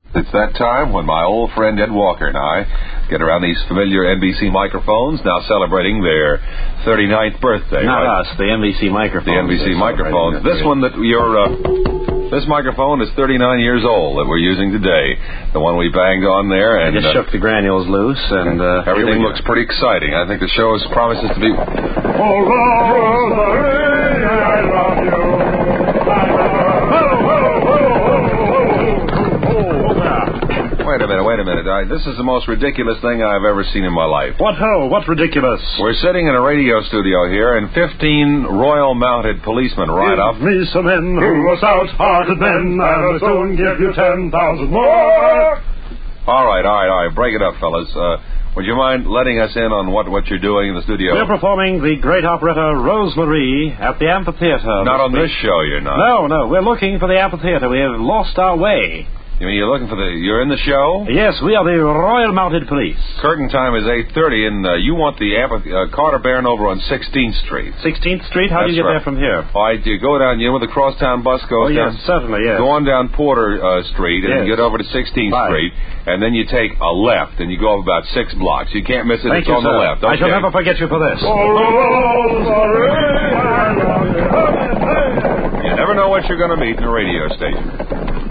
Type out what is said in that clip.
It's that time when my old friend Ed Walker and I get around these familiar NBC microphones, now celebrating their 39th birthday. Not us, the NBC microphones. The NBC microphones. This one that this microphone is 39 years old that we're using today. The one we banged on there. And we just shook the granules loose, and everything looks pretty exciting. I think the show promises to be... Oh, Rosemary, I love you. Wait a minute. This is the most ridiculous thing I've ever seen in my life. What ho? What's ridiculous? We're sitting in a radio studio here, and 15 Royal Mounted policemen ride up. Give me some men who are stout-hearted men, and I'll soon give you 10,000 more. All right. Break it up, fellas. Would you mind letting us in on what you're doing in the studio? We're performing the great operetta Rosemary at the amphitheater. Not on this show, you're not. No. We're looking for the amphitheater. We have lost our way. You mean you're looking for you're in the show? Yes, we are the Royal Mounted Police. Curtain time is 8:30, and you want the Carter Barron over on 16th Street. 16th Street? How do you get there from here? You go down, where the crosstown bus goes down. Yes, certainly, yes. Go on down Porter Street, and you get over to 16th Street, and then you take a left, and you go up about 6 blocks. You can't miss it. Thank it's you, on sir. the left. Okay. I shall never forget you for this. You never know what you're going to meet in a radio station.